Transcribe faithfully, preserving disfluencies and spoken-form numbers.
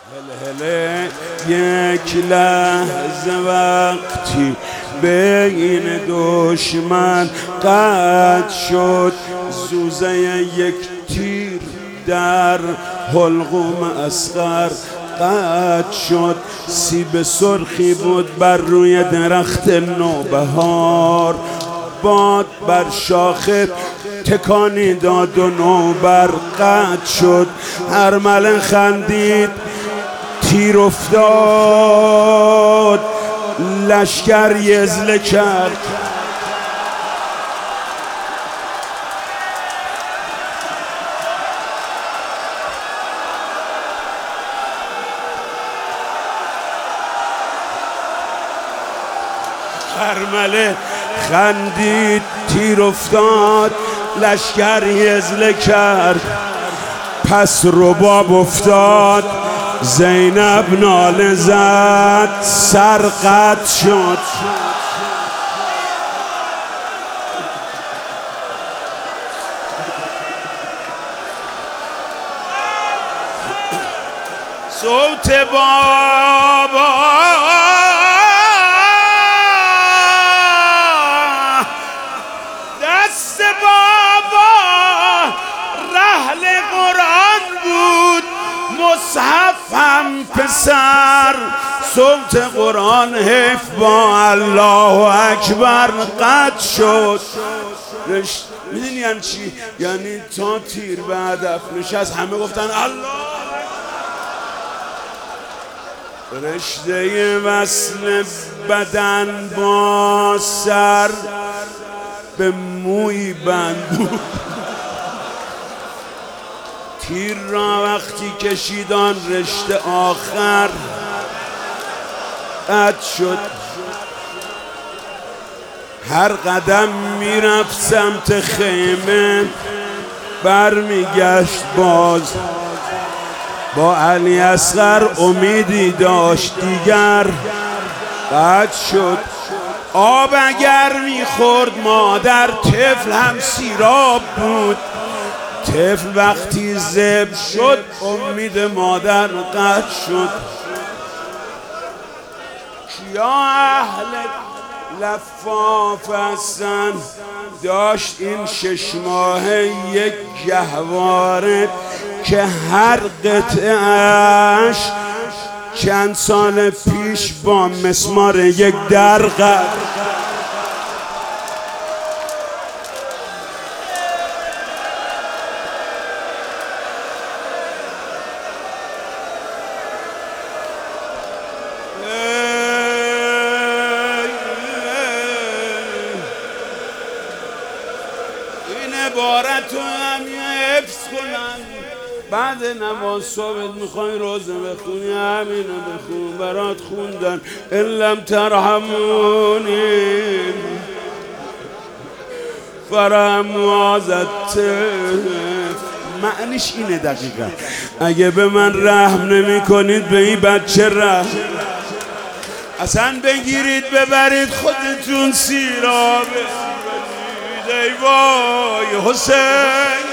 هله هله یک لحظه وقتی بین دشمن قطع شد، زوزه یک تیر در حلقوم اصغر قطع شد. سیب سرخی بود بر روی درخت نوبهار، باد بر شاخه تکانی داد و نوبر قطع شد. ارمله خندید، تیر افتاد، لشکر یزله کرد. ارمله خندید، تیر افتاد، لشکر یزله کرد. پس رباب افتاد، زینب ناله زد، سر قطع شد. صوت بابا دست بابا رحل قرآن بود، مصحفم پسر صوت قرآن حیف با الله اکبر قطع شد. میدونی یعنی چی؟ یعنی تا تیر به هدف نشست همه گفتن الله. رشته وصل بدن با سر به موی بند بود. تیر را وقتی کشیدان رشته آخر قطع شد. هر قدم میرفت سمت خیمه، برمیگشت باز. با علی اصغر امیدی داشت دیگر قطع شد. آب اگر میخورد مادر، طفل هم سیراب بود. طفل وقتی ذبح شد امید مادر قطع شد. کیا اهل لفاف هستن؟ داشت این شش ماهه یک گهواره که هر قطعه‌اش چند سال پیش با مسمار یک در قطع. این عبارت رو هم حفظ کنن، بعد نماز صبح میخوای روزه بخونی همینو بخون. برات خوندن ان لم ترحمونی فرحموا ازت. معنیش اینه دقیقا، اگه به من رحم نمی کنید به این بچه رحم. اصلا بگیرید ببرید خودتون سیرابه. ای وای حسین